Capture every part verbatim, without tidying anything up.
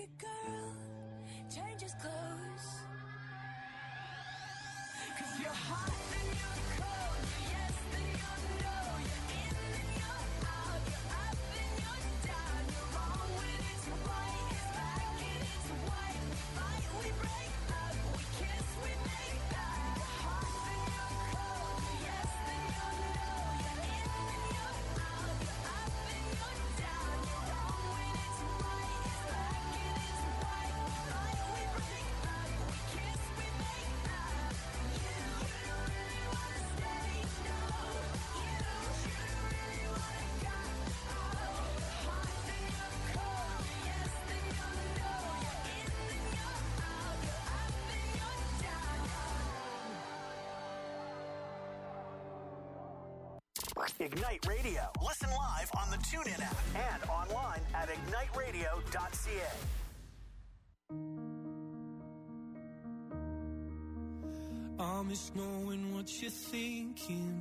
a girl changes clothes. 'Cause you're hot and you're cold, you're yes and you're no, you're in and you're out, you're up and you're down, you're wrong when it's right, it's black and it's white, we fight, we break up, we kiss, we make up. You're hot and you're cold, you're yes and you're no, you're in and you're out, you're up and you're down, you're wrong when it's right, it's black and it's white, we fight, we break up, we kiss, we make up. You, you don't really wanna stay, no. You, you don't really wanna go. Oh, you're hot and you're cold, you're yes and you're no, you're in and you're out, you're up and you're down. Ignite Radio. Listen live on the TuneIn app and online at ignite radio dot c a. I miss knowing what you're thinking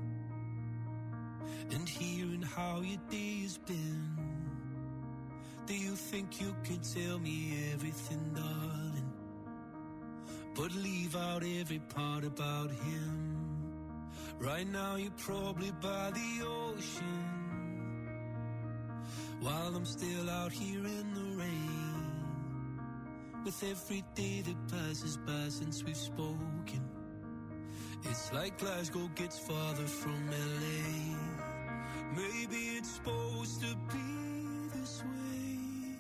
and hearing how your day's been. Do you think you can tell me everything, darling, but leave out every part about him? Right now you're probably by the ocean, while I'm still out here in the rain. With every day that passes by since we've spoken, it's like Glasgow gets farther from L A. Maybe it's supposed to be this way,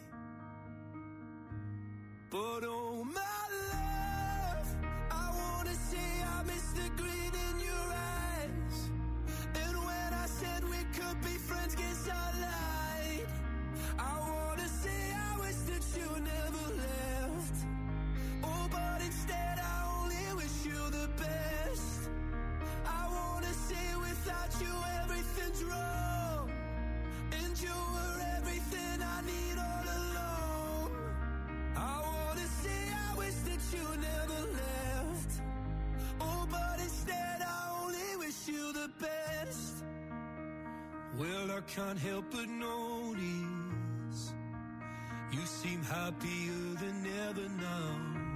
but oh my love, I wanna say I miss the grin in your eyes, and when I said we could be friends, guess I lied. I wanna say I wish that you never left, oh but instead I only wish you the best. I wanna say without you everything's wrong, and you were everything I need all along. I wanna say I wish that you never left, oh but instead I only wish you the best. Well, I can't help but notice you seem happier than ever now,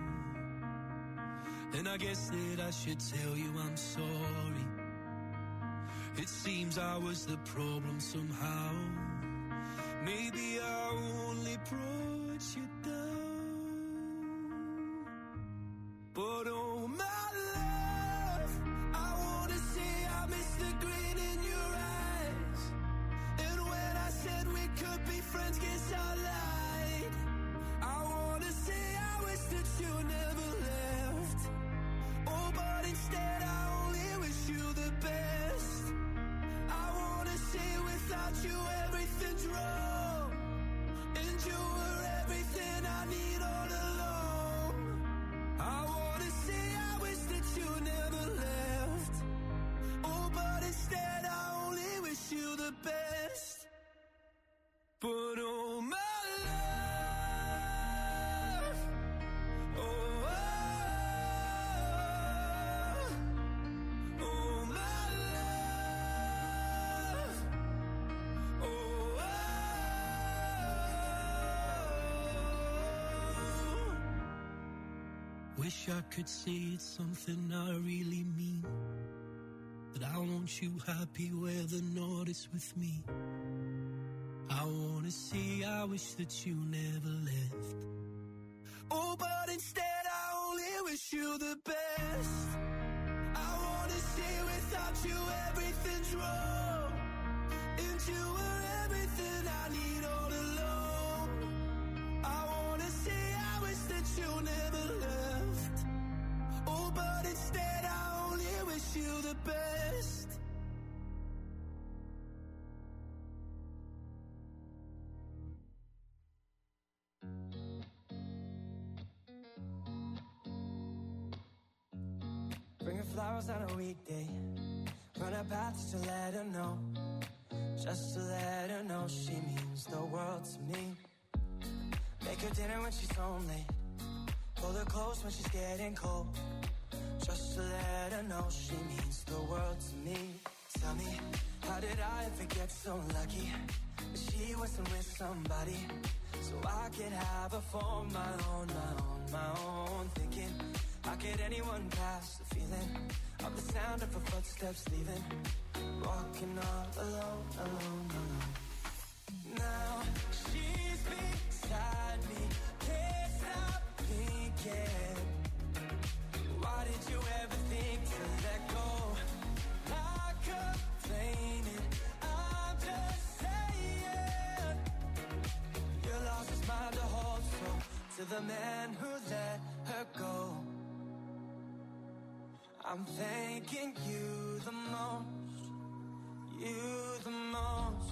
and I guess that I should tell you I'm sorry. It seems I was the problem somehow. Maybe I only brought you down, but oh my love, I wanna say I miss the grin in your eyes, and when I said we could be friends, guess I lied. I wanna say I wish that you never left, oh but instead I only wish you the best. I wanna say without you everything's wrong, and you were everything I need all along. I wanna say I wish that you never left, oh but instead I only wish you the best. But oh my love, oh, oh, oh my love, oh, oh. Wish I could say it's something I really mean, that I want you happy where the north is with me. I wanna say I wish that you never left, oh but instead I only wish you the best. I wanna say without you everything's wrong, and you were everything I need all along. I wanna say I wish that you never left, oh but instead I only wish you the best. Bring her flowers on a weekday, run her path to let her know, just to let her know she means the world to me. Make her dinner when she's home late, pull her close when she's getting cold, just to let her know she means the world to me. Tell me, how did I ever get so lucky? She wasn't with somebody, so I could have her for my own, my own, my own. Thinking, how could anyone pass the feeling of the sound of her footsteps leaving? Walking all alone, alone, alone. Now she's beside me, can't stop thinking. Why did you ever think to let go? Not complaining, I'm just saying. Your loss is mine to hold, so to the man who let her go, I'm thanking you the most, you the most.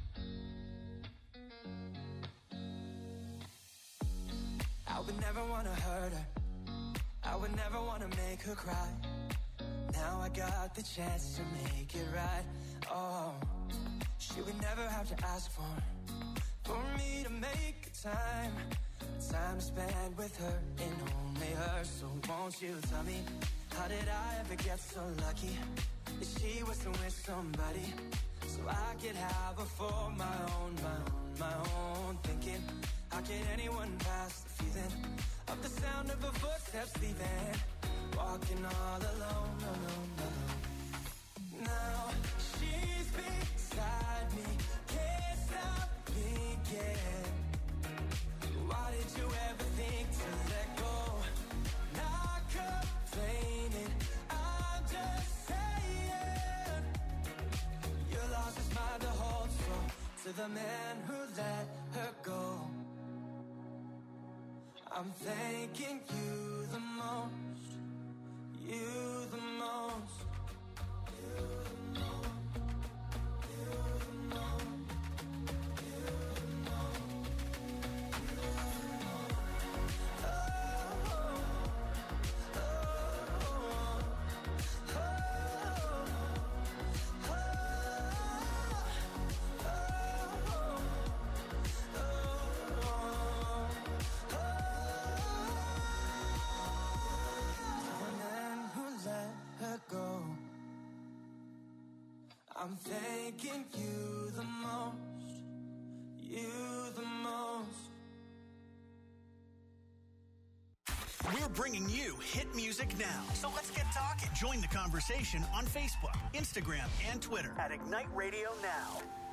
I would never want to hurt her, I would never want to make her cry. Now I got the chance to make it right. Oh, she would never have to ask for For me to make a time Time to spend with her and only her. So won't you tell me, how did I ever get so lucky that she wasn't with somebody, so I could have her for my own, my own, my own. Thinking, how could anyone pass the feeling of the sound of her footsteps leaving? Walking all alone, alone, alone. Now she's beside me, can't stop thinking. Why did you ever think to let go? Not complaining, I'm just saying. Your loss is mine to hold, so to the man who let her go, I'm thanking you the most, you the most, you the most, you the most, you the most, you the most. Oh, oh, oh, oh, go. I'm thanking you the most, you the most. We're bringing you hit music now. So let's get talking. Join the conversation on Facebook, Instagram, and Twitter at Ignite Radio Now.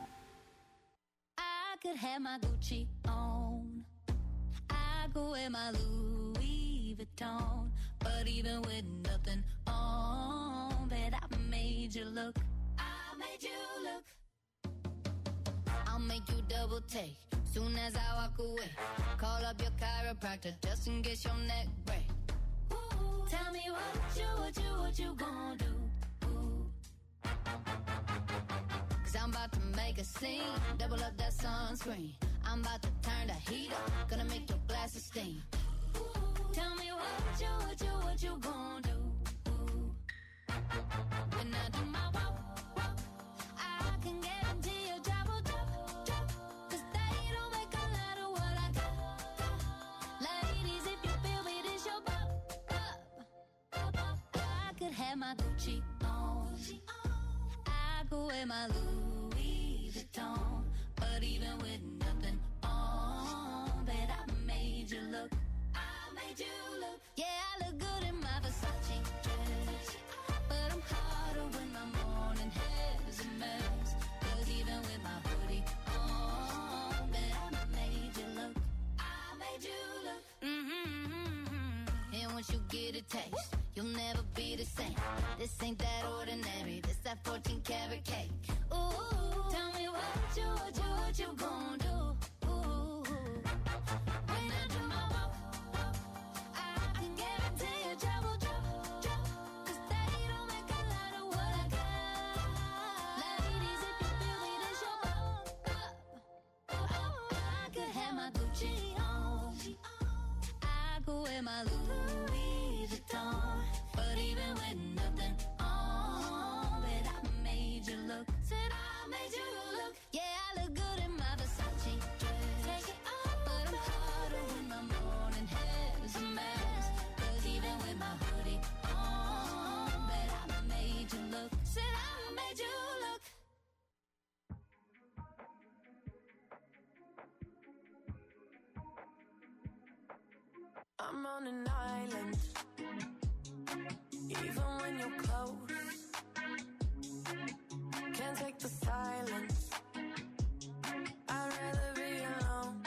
I could have my Gucci on, I go wear my Louis Vuitton, but even with nothing on, bet I made you look. I made you look. I'll make you double take soon as I walk away. Call up your chiropractor just in case your neck break. Ooh, tell me what you, what you, what you gonna do? Ooh. Cause I'm about to make a scene, double up that sunscreen. I'm about to turn the heat up, gonna make your glasses steam. Ooh, tell me what you, what you, what you gonna do? Ooh. When I do my walk, walk, I can guarantee your job will drop, drop. Cause they don't make a lot of what I got, got. Ladies, if you feel me, this your pop, pop, pop, pop. I could have my Gucci on, I could wear my Louis Vuitton, but even with nothing on, bet I made you look. I made you look. Yeah, I look good in my Versace dress, but I'm hotter when my morning hair's a mess. Cause even with my hoodie on, bet I made you look. I made you look. Mm-hmm. And once you get a taste, you'll never be the same. This ain't that ordinary, this that fourteen karat cake. Ooh, tell me what you, what you, what you gon' do? Ooh, when I do my walk, walk, I can guarantee your job will drop, drop. Cause they don't make a lot of what I got. Ladies, if you feel me, this your pop, pop, pop. I could have my Gucci on, I could wear my Louis Vuitton, but even with nothing on, bet I made you look. I'm on an island. Even when you're close, can't take the silence. I'd rather be alone.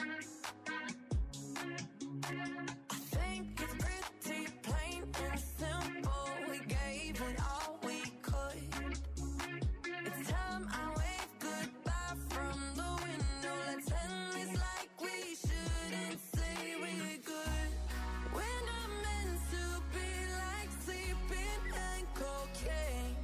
I think it's pretty plain and simple. We gave it all we could. It's time I wave goodbye from the window. Let's end this like we shouldn't say we're good. We're not meant to be like sleeping and cocaine.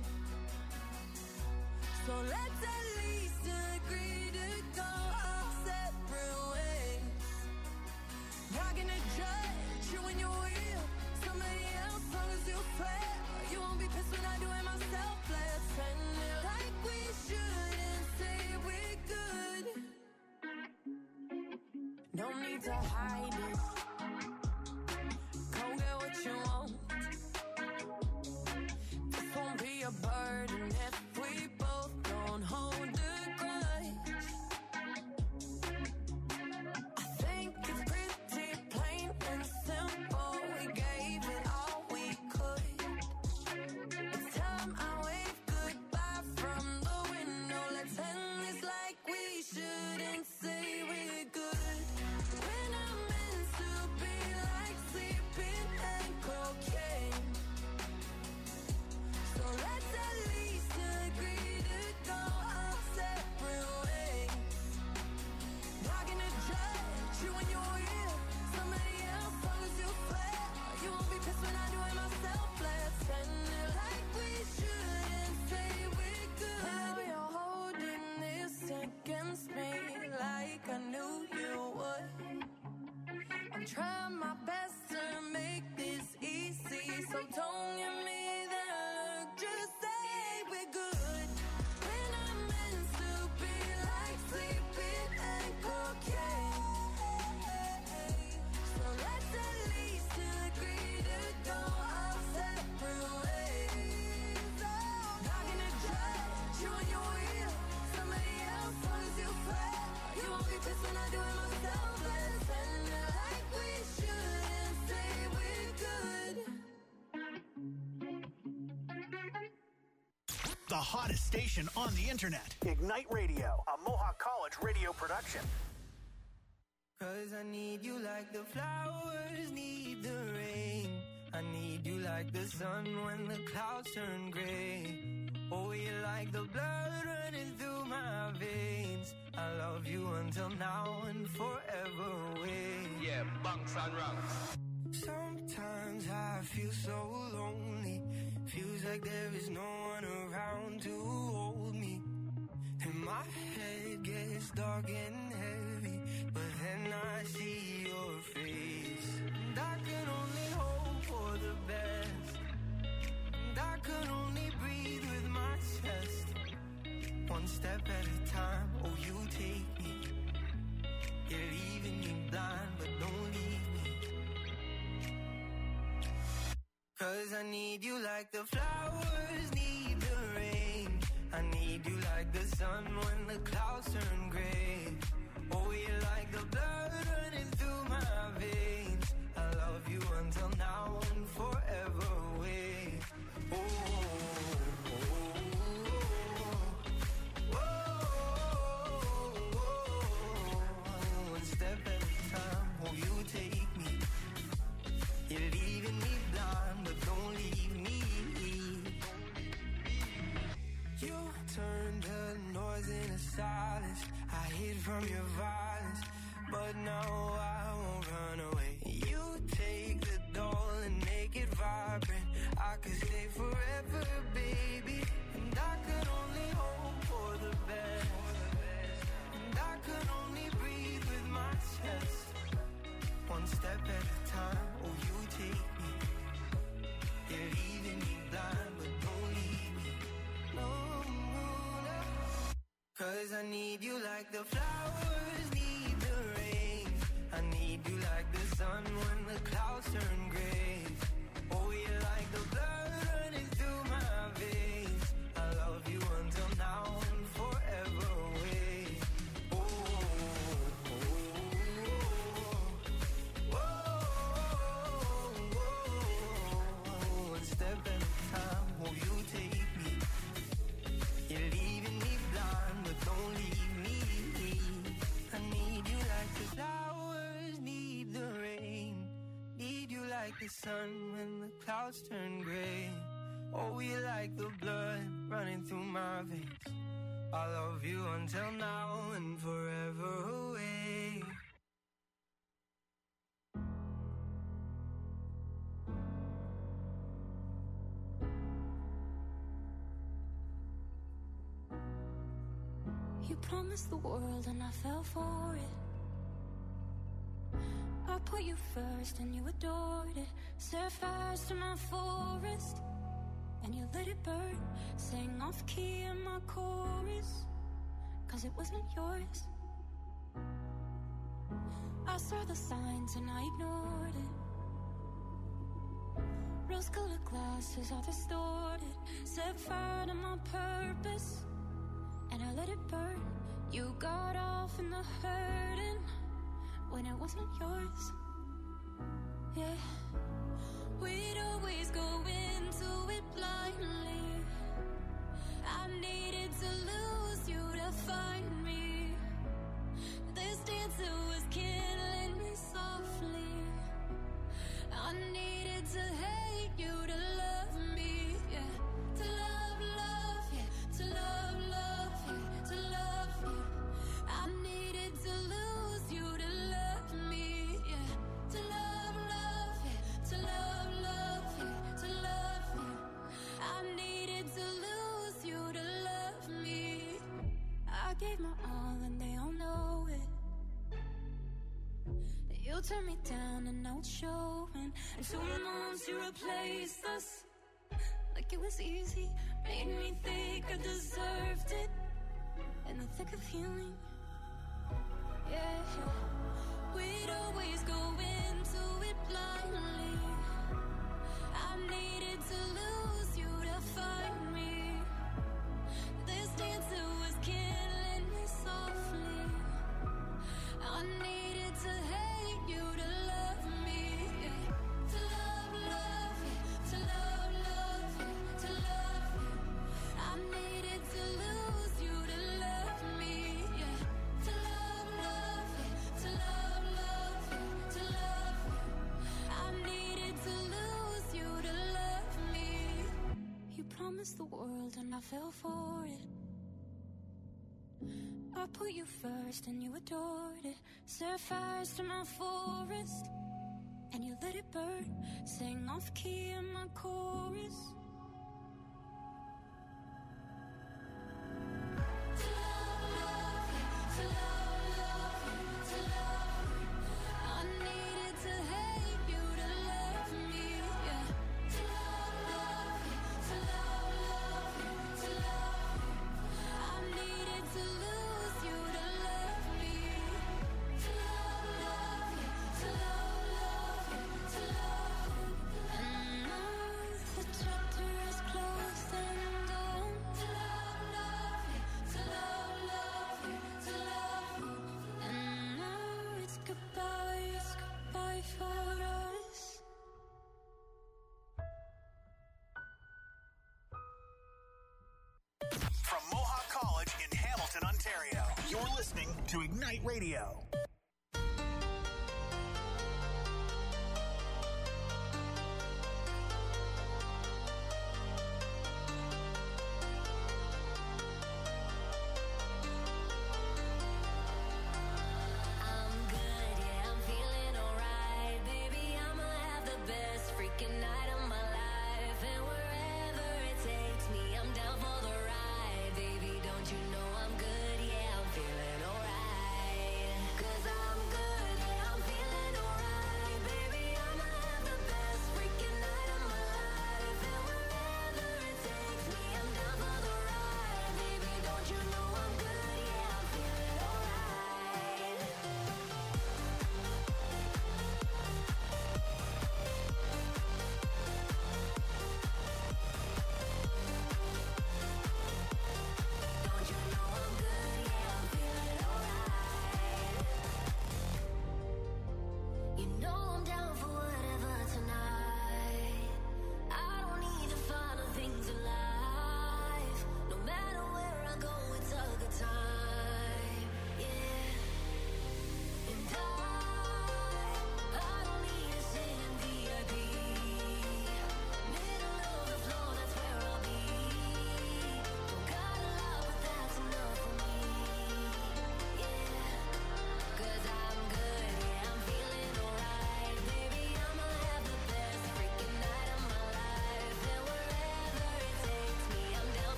So let's at least agree to go our separate ways. Not gonna judge you when you're real. Somebody else, long as you swear. You won't be pissed when I do it myself. Let's end it like we shouldn't say we're good. No need to hide it. Go get what you want. This won't be a burden if we both don't hold a grudge. I think it's pretty plain and simple. We gave it all we could. It's time I wave goodbye from the window. Let's end this like we shouldn't say we're good. We're not meant to be like sleeping and cocaine. So let's at least agree to go our separate ways. Not gonna judge you when you're real. Somebody else, long as you swear. You won't be pissed when I do it myself. Let's end it like we shouldn't say we're good. Now you're holding this against me like I knew you would. I'm trying my best to make this easy, so don't give me that look. Just say we're good. We're not meant to be like sleeping and cocaine. So let's at least agree to go our separate ways. Not gonna judge you when you're real. Somebody else, long as you swear. You won't be pissed when I do it myself. Let's end it like we shouldn't say we're good. The hottest station on the internet. Ignite Radio, a Mohawk College radio production. Cause I need you like the flowers need the rain. I need you like the sun when the clouds turn gray. Oh, you're like the blood running through my veins. I love you until now and forever away. Yeah, bunks and ranks. Sometimes I feel so lonely. Feels like there is no one around to hold me. And my head gets dark and heavy, but then I see your face. And I can only hope for the best. And I can only breathe with my chest. One step at a time, oh you take me. You're leaving me blind, but don't leave me. Cause I need you like the flowers need the rain. I need you like the sun when the clouds turn gray. Oh, you're like the blood running through my veins. I love you until now and forever away. Oh, oh, oh, oh, oh. One step at a time, oh, you take me. You're leaving me blind, but don't leave me. You turned the noise into silence. I hid from your violence, but now I won't run away. You take the doll and make it vibrant. I could stay forever, baby. And I could only hope for the best. And I could only breathe with my chest. One step at a time, oh you take me. You're leaving me blind, but don't leave me. No, no, no. Cause I need you like the flowers need the rain. I need you like the sun when the clouds turn gray. Oh, you're like the blood running through my veins. I love you until now and forever away. Oh, oh, oh, oh, oh. the sun when the clouds turn gray. Oh, we like the blood running through my veins. I love you until now and forever away. You promised the world and I fell for it. I put you first and you adored it. Set fires to my forest and you let it burn. Sang off key in my chorus, cause it wasn't yours. I saw the signs and I ignored it. Rose-colored glasses all distorted. Set fire to my purpose and I let it burn. You got off in the hurting when it wasn't yours. Yeah, we'd always go into it blindly. I needed to lose you to find me. This dancer was killing me softly. I needed to hate you to love me. Yeah, to love, love, yeah, to love, love, yeah, to love you. I needed to lose you to love me. Yeah, to love, love, yeah, to love, love, yeah, to love you. I needed to lose you to love me. I gave my all and they all know it. You turned me down and now it's showing. And two months you replaced us like it was easy. Made me think I deserved it in the thick of healing. Yeah, we'd always go into it blindly. I needed to lose you to find me. This dancer was killing me softly. I needed to hate you to love me. Yeah. To love, love, yeah. To love, love, yeah. To love you. I needed to lose you to love me. Yeah. To love, love, yeah. To love, love, yeah. To love you. I needed to lose you to love me. You promised the world and I fell for it. I put you first and you adored it. Set fires to my forest and you let it burn. Sang off key in my chorus. To love, love, yeah. To love, love, yeah. To love you. I needed to hate you to love me. Yeah. To love, love, yeah. To love, love, yeah. To love you. I needed to lose you to love me. To love, love, yeah. To love, love, yeah. To love you. And now the chapter is closed and done. To love, love, yeah. To love, love, yeah. To love you. And now it's goodbye, it's goodbye for us. From Mohawk College in Hamilton, Ontario, you're listening to Ignite Radio. I'm good, yeah, I'm feeling alright. Baby, I'ma have the best freaking night of my life. And wherever it takes me, I'm down for the ride. Baby, don't you know I'm good, yeah, I'm feeling alright. Good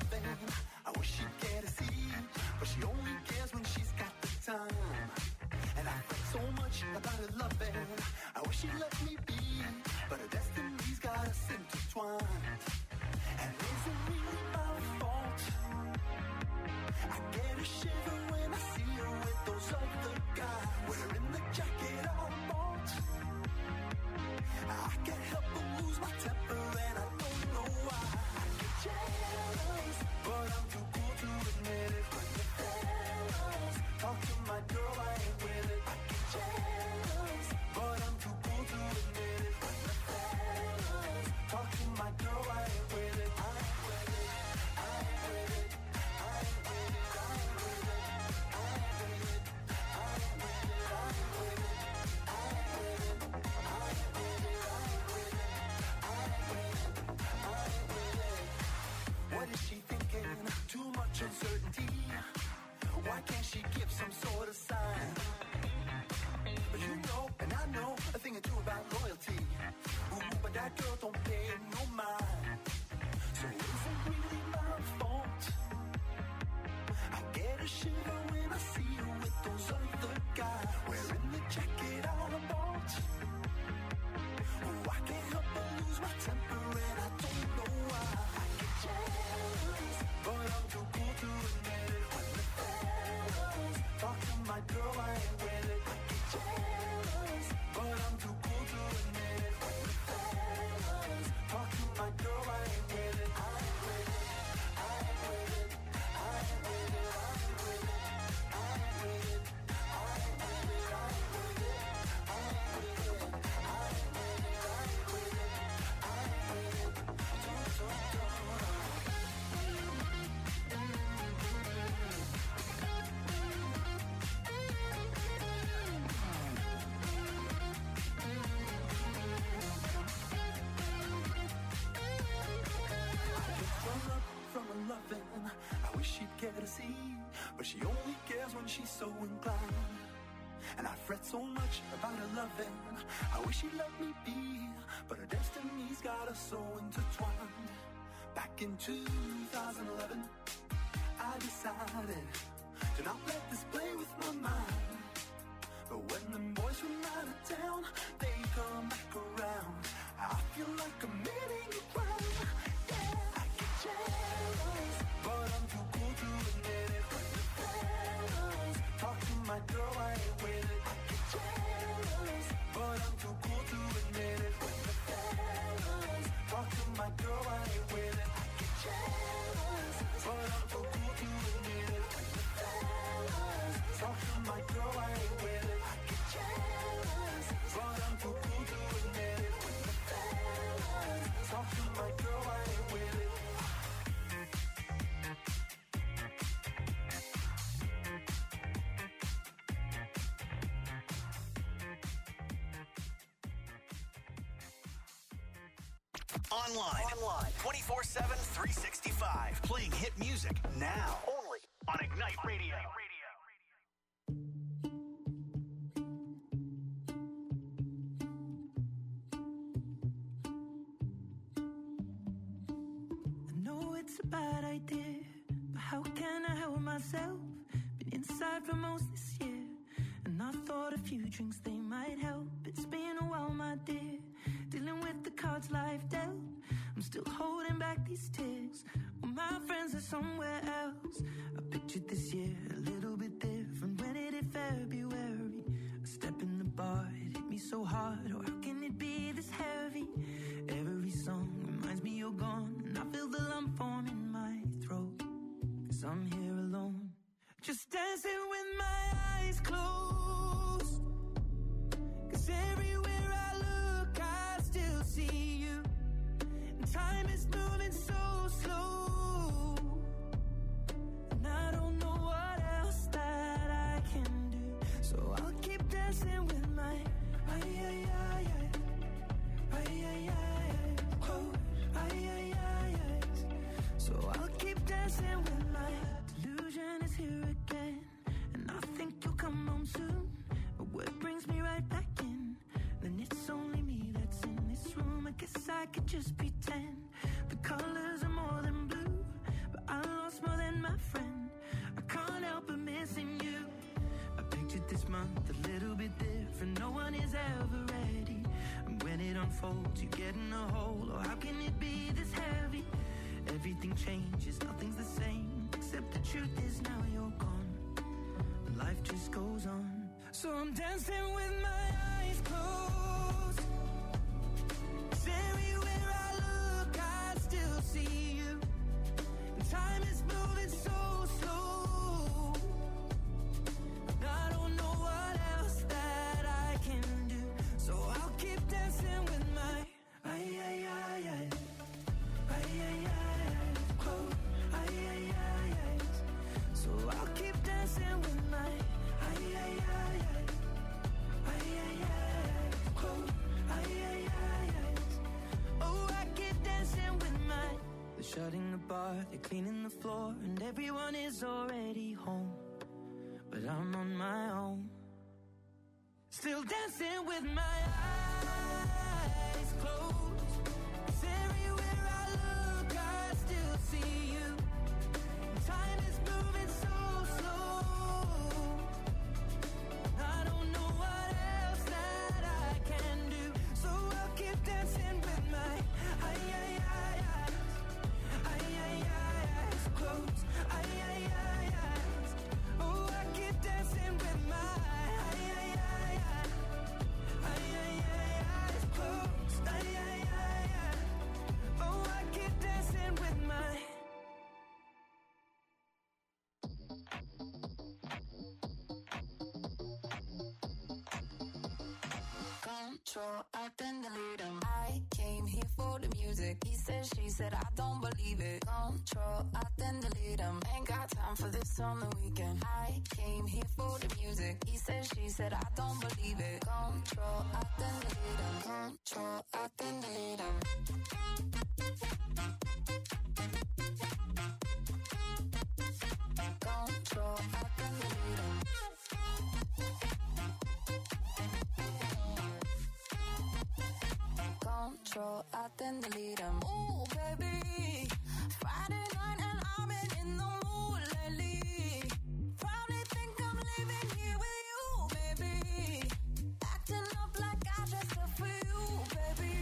loving. I wish she'd get a seat, but she only cares when she's got the time. And I fret so much about her loving. I wish she'd let me be, but her destiny's got us intertwined. And is it really my fault? I get a shiver when I see her with those other guys, wearing the jacket I bought. I can't help but lose my temper and I don't know why. I get jealous, but I'm too cool to admit it. When the fellas talk to my girl, I ain't with it. I get jealous, but I'm too cool to admit it. When the fellas talk to my girl, I ain't with it. I ain't with it. I ain't with it. I ain't with it. I ain't with it. I ain't with it. I ain't with it. I ain't with it. I ain't with it. I ain't with it. I ain't with it. I ain't with it. I ain't with it. What is she thinking? Too much uncertainty. Why can't she give some sort of sign? But you know, and I know a thing or two about loyalty. Ooh, but that girl don't pay no mind. So is it really my fault? I get a shiver when I see her with those other guys, wearing the jacket I bought. Oh, I can't help but lose my temper and I don't know why. I get jealous, but I'm too cool to admit it. When the fellas talk to my girl, I ain't with it. I get jealous, but I'm too cool to admit it. When the fellas talk to my girl, I ain't with it. I ain't with it. I ain't with it. I ain't with it. I ain't with it. I ain't with it. I ain't with it. I ain't with it. I ain't with it. I ain't with it. I ain't with it. I ain't with it. Don't, don't, don't. From her loving, I wish she'd get a seat, but she only cares when she's so inclined. And I fret so much about her loving. I wish she'd let me be, but her destiny's got us so intertwined. Back in two thousand eleven, I decided to not let this play with my mind. But when the boys from out of town, they come back around, I feel like I'm committing a crime. Yeah, I get jealous, but I'm too cool to admit it. When the fellas talk to my girl, I ain't with it. I get jealous, but I'm too cool to admit it. When the fellas talk to my girl, I ain't with it. I get jealous, but I'm too cool to admit it. When the fellas talk to my girl, I ain't with it. I get jealous, but I'm too cool to admit it. When the fellas talk to my girl, I ain't with it. Online. Online. twenty-four seven, three sixty-five. Playing hit music now. Only on Ignite Radio. I know it's a bad idea, but how can I help myself? Been inside for most this year, and I thought a few drinks they might help. It's been a while, my dear, dealing with the cards life dealt. I'm still holding back these tears, well, my friends are somewhere else. I pictured this year a little bit different when it hit February. A step in the bar, it hit me so hard. Oh, how can it be this heavy? Every song reminds me you're gone, and I feel the lump form in my throat, 'cause I'm here alone, just dancing with my eyes closed. 'Cause everywhere I look, I still see you. And time is moving so slow, and I don't know what else that I can do. So I'll keep dancing with my ay ay ay ay ay ay ay close ay ay ay ay. So I'll keep dancing with my delusion is here again, and I think you'll come home soon. But what brings me right back in? Then it's only me that's in this room. I guess I could just pretend the colors are more than blue, but I this month a little bit different. No one is ever ready. And when it unfolds, you get in a hole. Oh, how can it be this heavy? Everything changes, nothing's the same. Except the truth is now you're gone. And life just goes on. So I'm dancing with my eyes closed. 'Cause everywhere I look, I still see you. And time is moving so slow. And I don't know what else that I can do. So I'll keep dancing with my ay, ay, ay, ay. Ay, ay, ay, ay. Close. Ay, ay, ay, ay. So I'll keep dancing with my ay, ay, ay, ay. Ay, ay, ay. Close. Ay, ay, ay, ay. Oh, I keep dancing with my. They're shutting the bar, they're cleaning the floor, and everyone is already home. But I'm on my own. Still dancing with my eyes closed. 'Cause everywhere I look, I still see you. Time is moving so slow. I don't know what else that I can do. So I'll keep dancing with my ay, ay, ay, ay. Ay, ay, ay, eyes closed. Ay, ay, ay, eyes. Oh, I keep dancing with my ay, ay, ay, ay. Ay, ay, ay, eyes closed. Ay, ay, ay, ay. Oh, I keep dancing with my. Control, I then delete him. I came here for the music. He said, she said, I don't believe it. Control, I then delete him. Ain't got time for this on the weekend. I came here for the music. He said, she said, I don't believe it. Control, I then delete him. Control, I then delete him. Control, I then delete him. Control, I then delete him. Ooh, baby, Friday night and I've been in the mood lately. Probably think I'm living here with you, baby. Acting up like I dressed up for you, baby.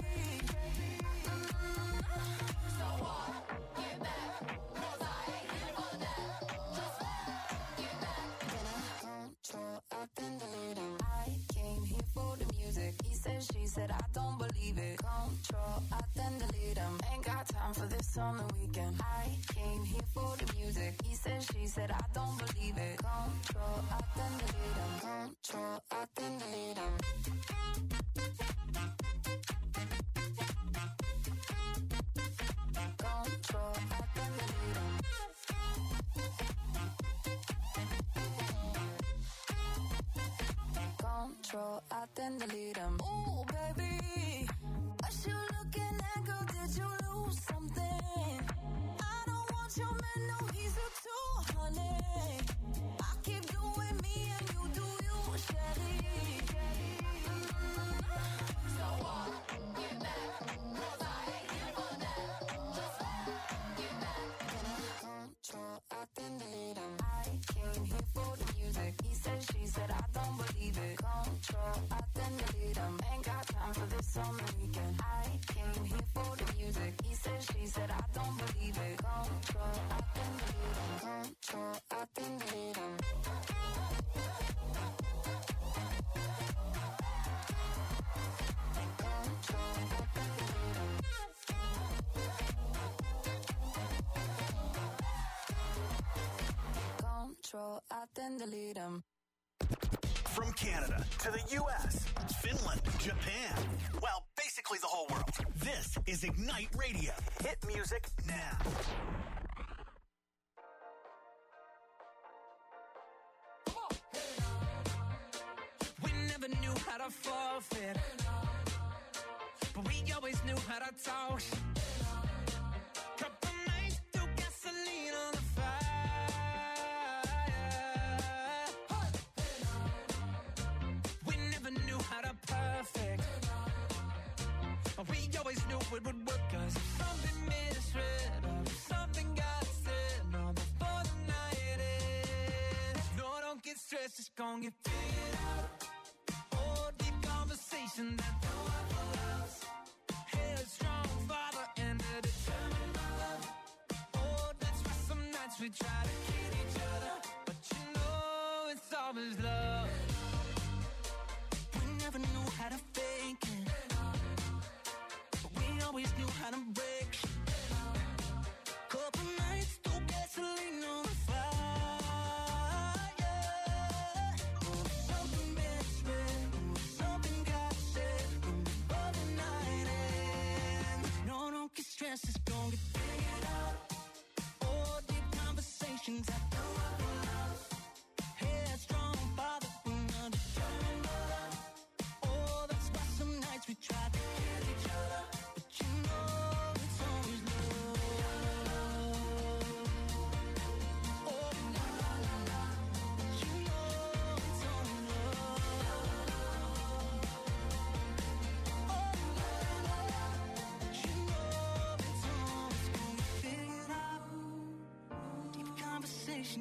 Mm. So what? Get back, 'cause I ain't here for that. Just get back. Then I control, I then delete him. I came here for the music. He said, she said, I don't believe it. Control, I then delete him. Ain't got time for this on the weekend. I came here for the music. He said, she said, I don't believe it. Control, I then delete him. Control, I then delete him. Control, I then delete him. Control, I then delete him. Ooh, baby, what you looking at, girl? Did you lose something? I don't want your man, no, he's a two, honey. I keep doing me and you do you, Shelly. Mm. So what? Get back, 'cause I ain't here for that. Just get back. Then I control, I then delete him. I came here for the music. He said, she said, I don't believe it. Control, I then delete him. Ain't got time for this on the weekend. I came here for the music. He said, she said, I don't believe it. Control, I then delete him. Control, I then delete him. Control, I then delete him. Control, I then delete him. From Canada to the U S, Finland, Japan, well, basically the whole world. This is Ignite Radio. Hit music now. We never knew how to forfeit, but we always knew how to talk. Couple nights threw gasoline on the fire. We never knew how to perfect, but we always knew it would work. 'Cause if something made us red, or if something got said, no, before the night ends. No, don't get stressed, it's gonna get fixed. conversation that the world loves. Headstrong father and a determined mother. Oh, that's why some nights we try to kid each other, but you know it's always love. We never knew how to fake it, but we always knew how to break shit. Couple nights, throw gasoline on the fire. Oh, something misread, something got said before the night ends. No, don't get stressed, it's gonna get figured out. Oh, deep conversations at the love. Headstrong father, another determined mother. Oh, that's why some nights we try to kill each other, but you know it's always love. Oh, la la la la, but you know it's always love. Oh, la la la la, but you know it's always gonna be figured out. Deep conversations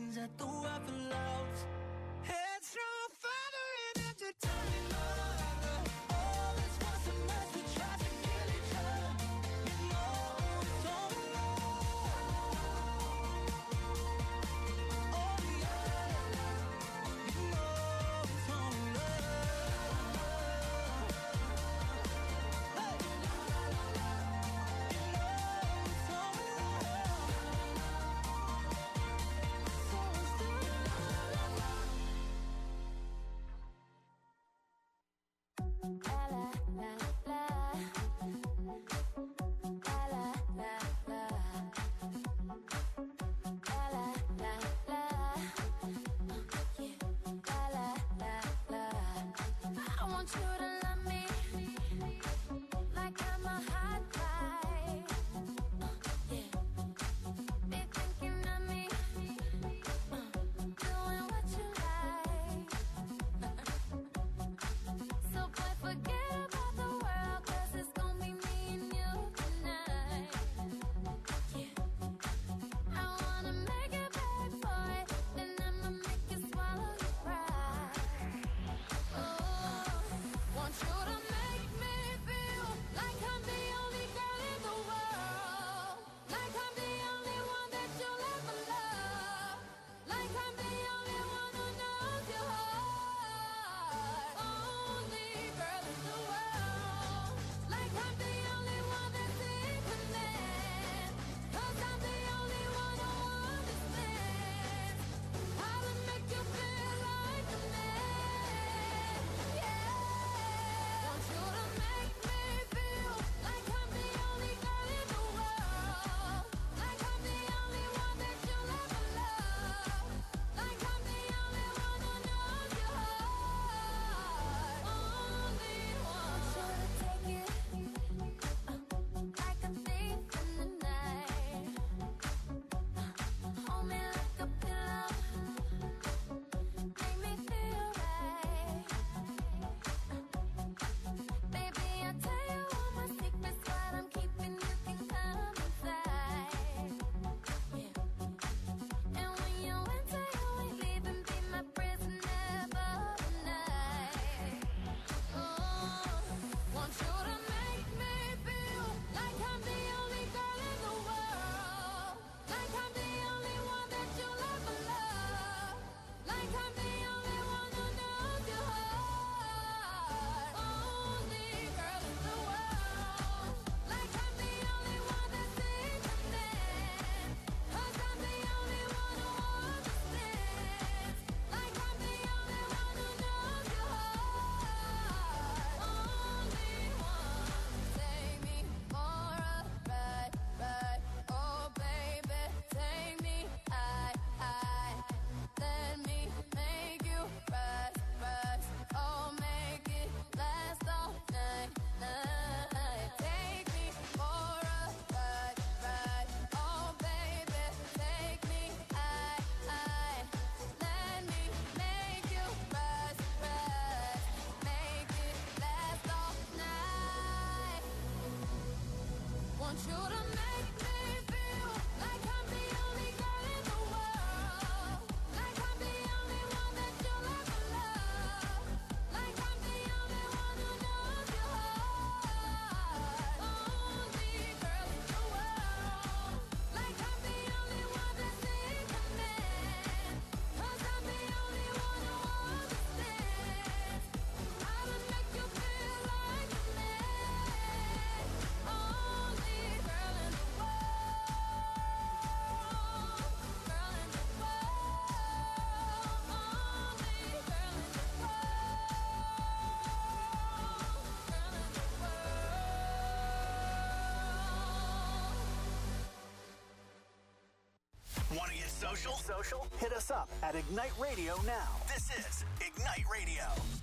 social? Social? Hit us up at Ignite Radio now. This is Ignite Radio.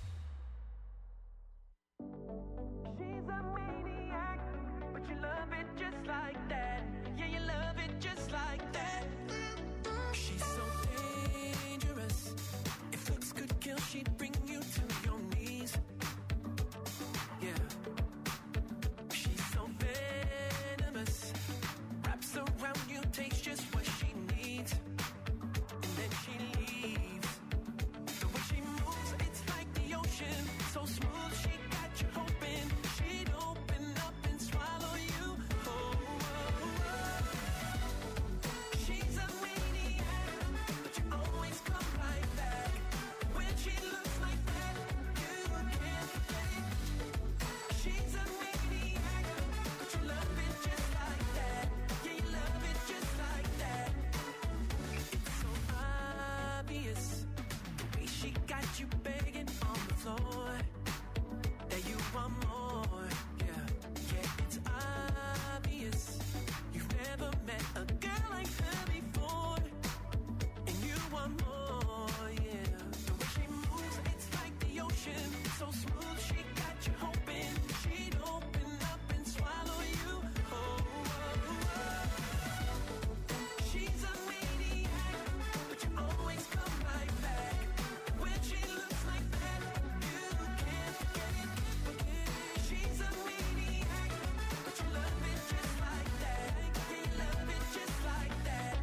She's a maniac, but you love it just like that. Yeah, you love it just like that. She's so dangerous. If looks could kill, she'd bring you to your knees. Yeah. She's so venomous. Wraps around you, takes just what she needs. And then she leaves. The way she moves, it's like the ocean. So smooth, she got you hoping she'd open up and swallow you. Oh, oh, oh. She's a maniac, but you always come right back. When she looks like that, you can't forget it. She's a maniac, but you love it just like that. Yeah, you love it just like that. It's so obvious, the way she got you begging on the floor that you want more. Yeah, yeah, it's obvious. You've never met a girl like her before, and you want more. Yeah, the way she moves, it's like the ocean. So smooth, she got you hoping she'd open up and swallow you. Oh, oh, oh. She's a maniac, but you always come right back. When she looks like that, you can't forget it. Forget it. She's a maniac, but you love it just like that. Yeah, you love it just like that.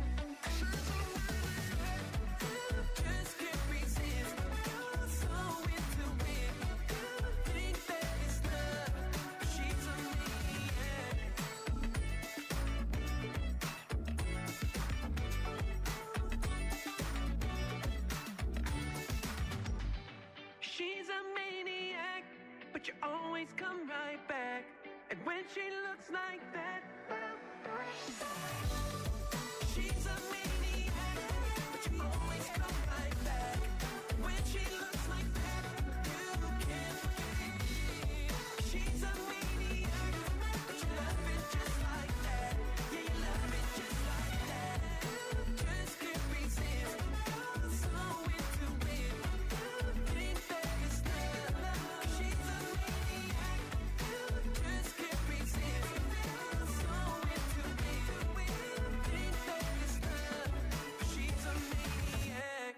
You just can't resist. You're so into it. You think that it's love, but she's a maniac. She's a maniac, but you always come right back. And when she looks like that, she's a maniac, but you always come right back. When she looks like that, you can't forget it. She's a maniac, but you love it just like that. Yeah, you love it just like that. Just can't resist. You're so into it. You think that it's love. She's a maniac. Just can't resist. You're so into it. You think that it's love. She's a maniac.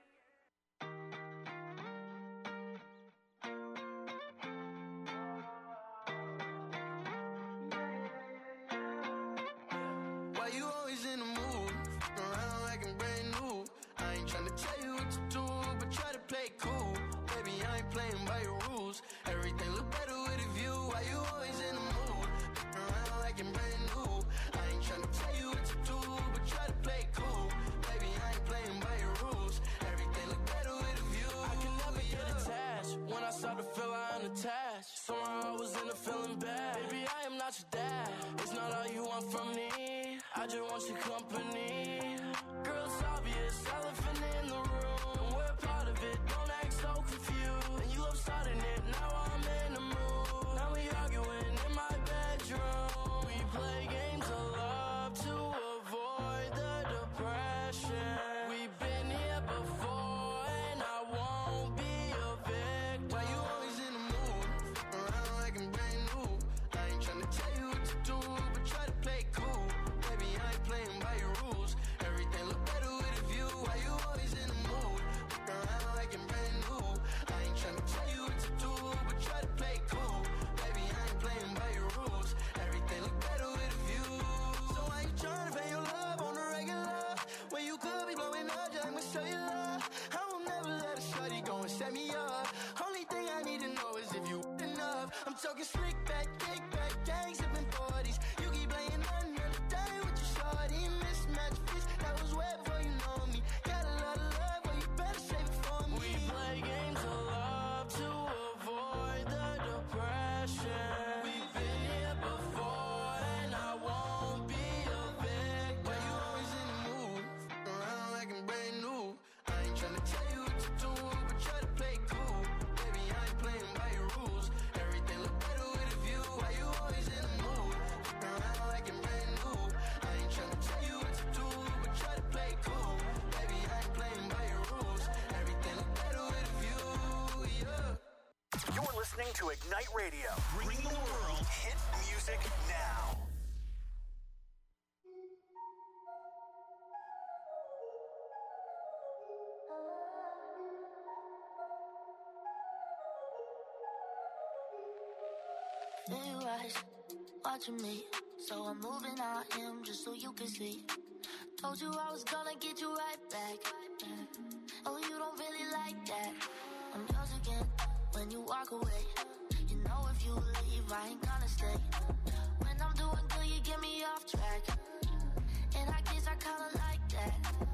Why you always in the mood? Fucking around like I'm brand new. I ain't tryna tell you what to do, but try to play it cool. Baby, I ain't playing by your rules. Everything look better with a view. Why you always in the mood? Fucking around like I'm brand new. I ain't tryna tell you what to do, but try to play it cool. Baby, I ain't playing by your rules. Everything look better with a view. I can never get attached. When I start to feel I'm attached, somehow I was in a feeling bad. Baby, I am not your dad. It's not all you want from me. I just want your company. Girl, it's obvious, elephant in the room, and we're part of it. Don't act so confused. And you love starting it. Now I'm in the mood. Now we arguing in my bedroom. We play games of love to avoid the depression. We've been here before, and I won't be a victim. Why you always in the mood? Fucking around like I'm brand new. I ain't tryna tell you what to do, but try to play it cool. Baby, I ain't playing by your rules. Everything look better with a view. Why you always in the mood? Fucking around like I'm brand new. I ain't tryna tell you what to do, but try to play it cool. Baby, I ain't playing by your rules. Everything look better with a view. So why you tryna pay your love on the regular? When you could be blowing up just like cellular. I will never let a shorty go and set me up. Only thing I need to know is if you enough. I'm talking slick back, kick back, gang sipping forties. You keep playing another day with your shorty. Mismatch fits, that was way before you know me. Got a lot of love, but you better save it for me. We play games of love to avoid the depression. We've been here before, and I won't be a victim. Why you always in the mood? Fucking around like I'm brand new. I ain't tryna tell you what to do, but try to play it cool. Baby, I ain't playing by your rules. Everything look better with a view. Why you always in the mood? listening to Ignite Radio, bringing the world hit music now. Blue eyes watching me, so I'm moving on him just so you can see. Told you I was gonna get you right back. Oh, you don't really like that. I'm yours again when you walk away. You know if you leave, I ain't gonna stay. When I'm doing good, you get me off track. And I guess I kinda like that.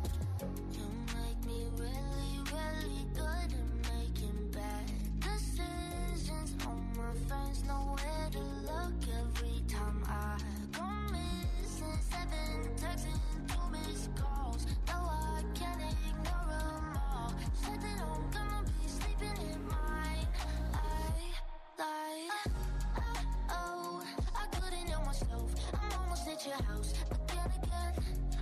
You make me really, really good at making bad decisions. All my friends know where to look every time I go missing. Seven texts and two missed calls. No, I can't ignore them all. Said that I'm gonna be sleeping in mine. I lied. Oh, I couldn't help myself. I'm almost at your house. But then again,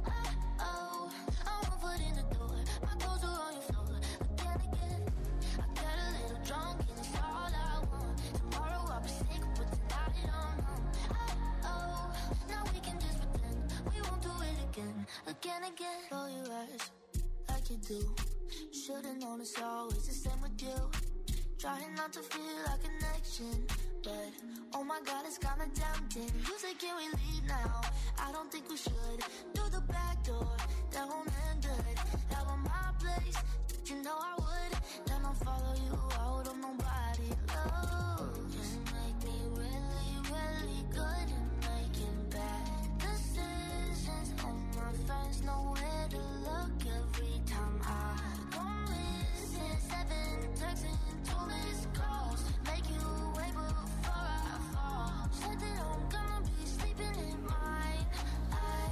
oh, I won't put in the door. My clothes are on your floor. But then again, I got a little drunk and it's all I want. Tomorrow I'll be sick, but tonight I don't know. Oh, now we can just pretend we won't do it again. Again, again. Roll your eyes like you do. Should've known it's always the same with you. Trying not to feel a connection, but oh my god, it's kinda tempting. You say, can we leave now? I don't think we should. Through the back door, that won't end good. Out on my place, you know I would. Then I'll follow you out of nobody knows. You make me really, really good at making bad decisions. All my friends know where to look every time I go missing. Seven texts and two missed calls. Make you wait before I fall. Said that I'm gonna be sleeping in mine. I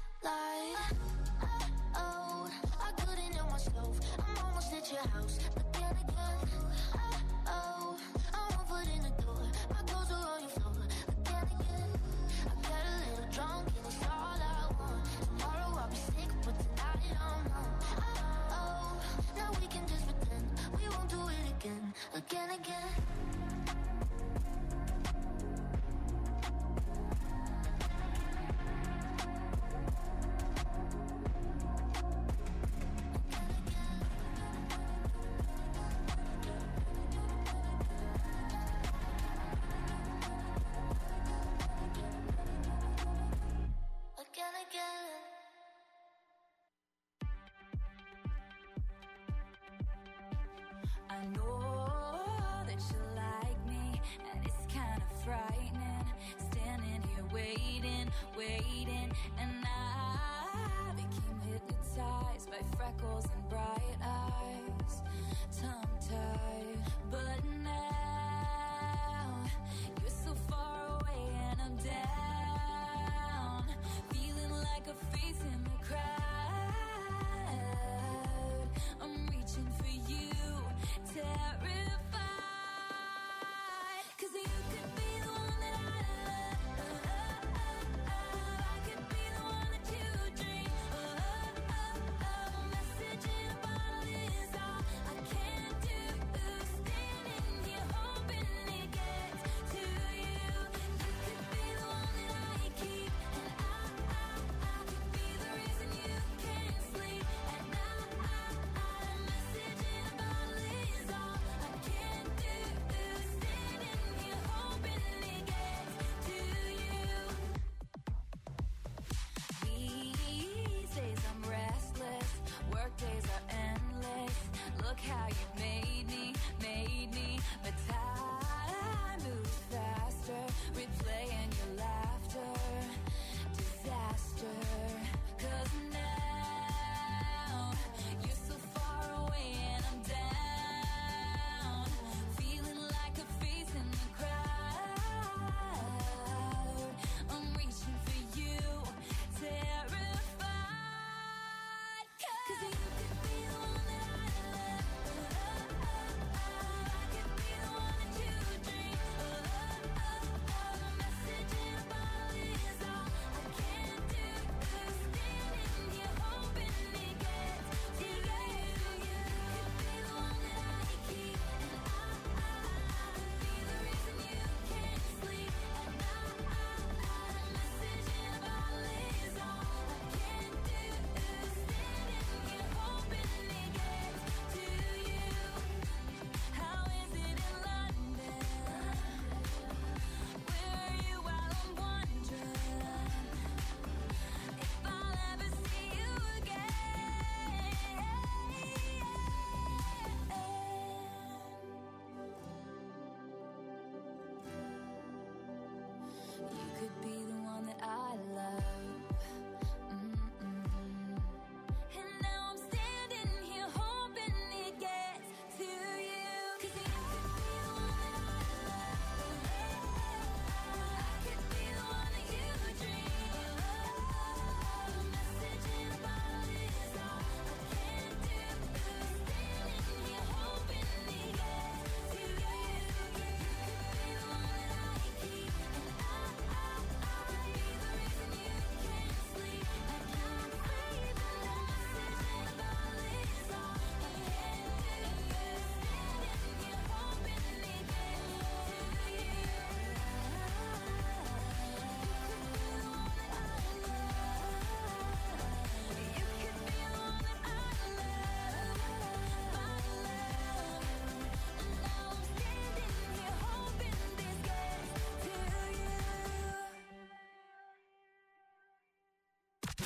lied. Oh, I couldn't help myself. I'm almost at your house. But then again, oh, I won't put in the door. My clothes are on your floor. But then again, I got a little drunk and it's all I want. Tomorrow I'll be sick, but tonight I don't know. Oh, now we can just pretend we won't do it again. Again, again. Again, again. I know that you like me, and it's kind of frightening. Standing here waiting, waiting, and I became hypnotized by freckles and bright eyes, tongue-tied. But now you're so far away, and I'm down, feeling like a face in the crowd. I'm reaching for you, terrified, 'cause you could be the one that I love. I could be the one that you dream. Message in a bottle is all I can do. Standing here hoping it gets to you. You could be the one that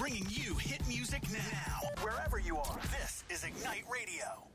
bringing you hit music now. Wherever you are, this is Ignite Radio.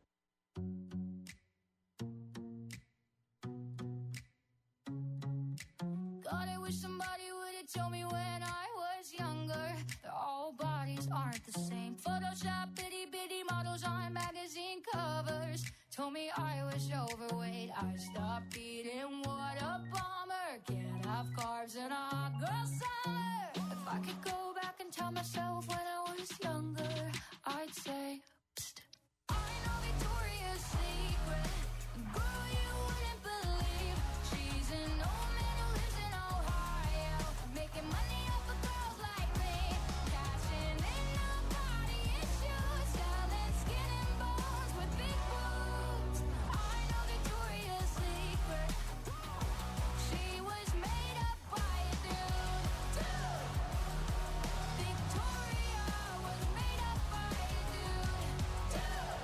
God, I wish somebody would have told me when I was younger that all bodies aren't the same. Photoshop bitty bitty models on magazine covers told me I was overweight. I stopped eating, what a bummer. Can't have carbs in a hot girl summer. If I could go back and tell myself when I was younger, I'd say, psst. I know Victoria's Secret, a girl you wouldn't believe. She's an old man who lives in Ohio, making money off of girls like me, cashing in on body issues, selling skin and bones with big boobs. I know Victoria's Secret. She was made up by a dude. Dude. Victoria was made up by a dude. Dude.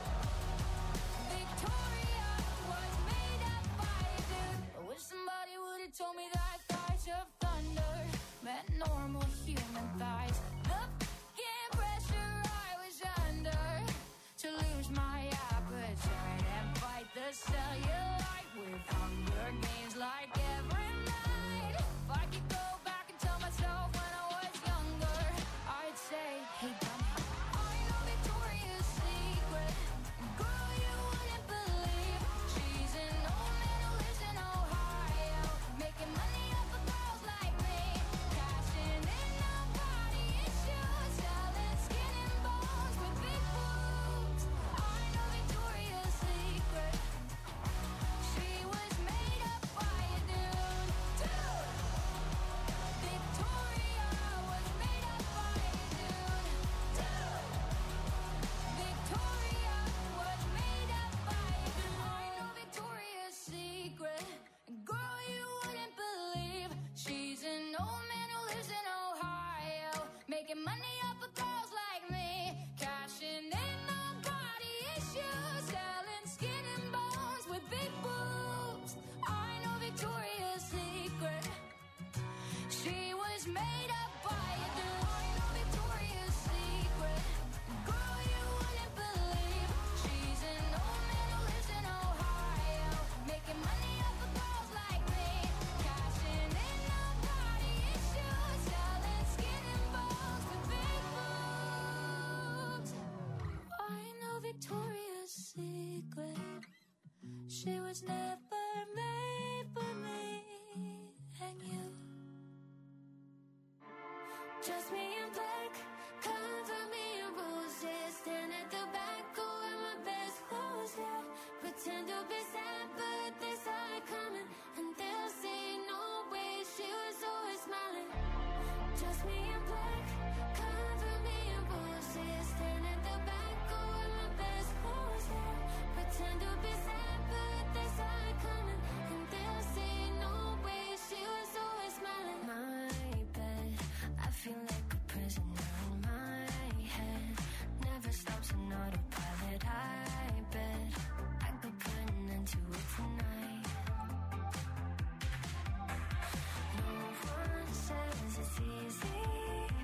Victoria was made up by a dude. I wish somebody would have told me that thighs of thunder meant normal human thighs. The f***ing pressure I was under to lose my appetite and fight the cellulite with Hunger Games like every night. If I could go back and tell myself when I was younger, I'd say, hey dummy, I know Victoria's Secret, a girl you wouldn't believe. She's an old man who lives in Ohio, making money off of girls like me, cashing in on body issues, selling skin and bones with big boobs. I know Victoria's Secret. She was made up by a dude. Dude. Victoria was made up by a dude. Dude. Victoria was made up by a dude. I know Victoria's Secret, a girl you wouldn't believe. She's an old man who lives in Ohio, making money off of girls like me, cashing in on body issues, selling skin and bones with big boobs. I know Victoria's Secret. She was made up by a dude. I know Victoria's Secret, a girl you wouldn't believe. She's an old man who lives in Ohio, making money off of girls like me, cashing in on body issues, selling skin and bones with big boobs. I know Victoria's Secret. She was never made for me and you. Just me in black, cover me in roses. Stand at the back, go wear my best clothes, yeah. Pretend to be sad, but they saw it coming, and they'll say no way. She was always smiling. Just me in black, cover me in roses. Stand at the back, go wear my best clothes, yeah. Pretend to be sad, but they saw it coming, and they'll say no way. She was always smiling. My bed, I feel like a prisoner in my head. Never stops an autopilot. I bet I could put an end to it tonight. No one says it's easy.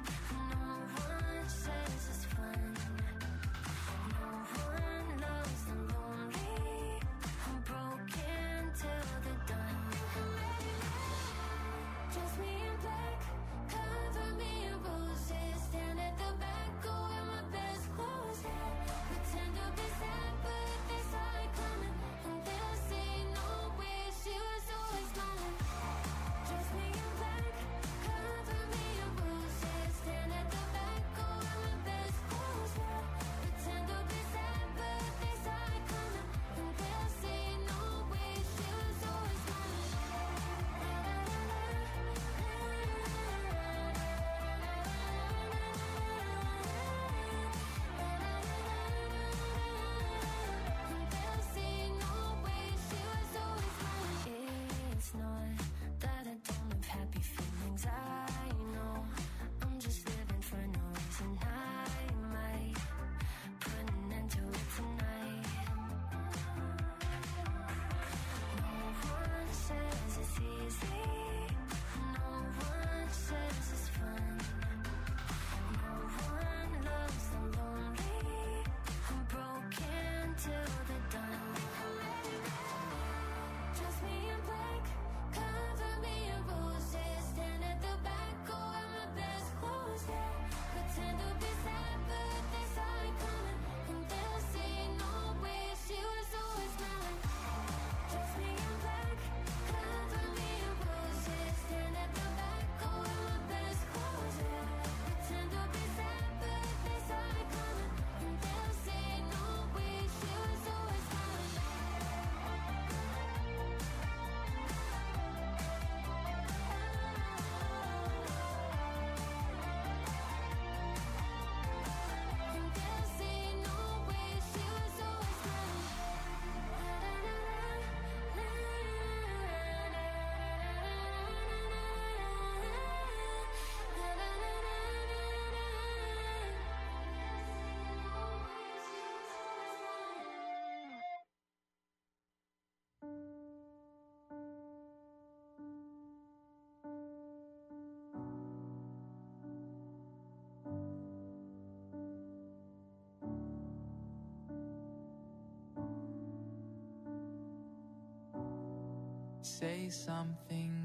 say something